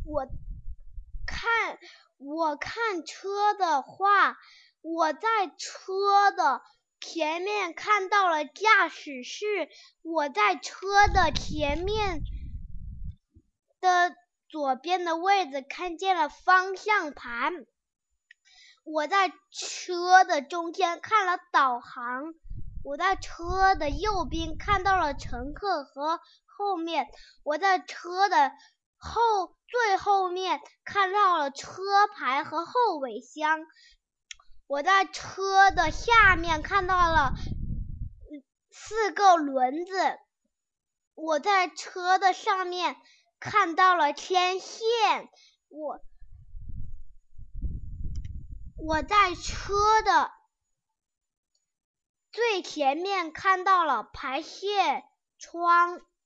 我看车的话，我在车的前面看到了驾驶室，我在车的前面的左边的位置看见了方向盘，我在车的中间看了导航，我在车的右边看到了乘客和后面，我在车的最后面看到了车牌和后尾箱，我在车的下面看到了4个轮子，我在车的上面看到了天线，我在车的最前面看到了排泄窗。